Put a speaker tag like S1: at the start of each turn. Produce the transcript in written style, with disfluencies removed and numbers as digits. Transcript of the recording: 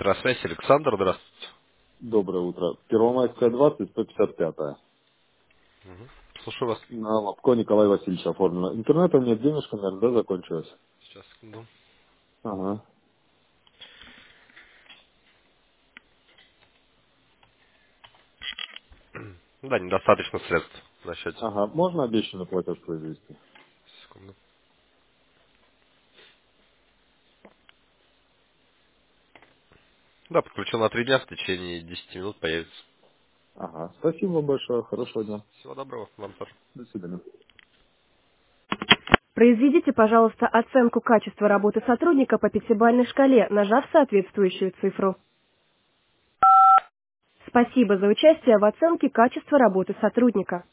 S1: Электросвязь, Александр, здравствуйте.
S2: Доброе утро. Первомайская 20, 155.
S1: Слушаю вас.
S2: На Лобко Николай Васильевич оформлено. Интернета нет, денежка, наверное, да, закончилась?
S1: Сейчас, секунду.
S2: Ага.
S1: Да, недостаточно средств на счете.
S2: Ага. Можно обещанный платеж произвести?
S1: Секунду. Да, подключил на 3 дня, в течение 10 минут появится.
S2: Ага. Спасибо вам большое. Хорошего дня.
S1: Всего доброго, вам тоже.
S2: До свидания.
S3: Произведите, пожалуйста, оценку качества работы сотрудника по пятибалльной шкале, нажав соответствующую цифру. Спасибо за участие в оценке качества работы сотрудника.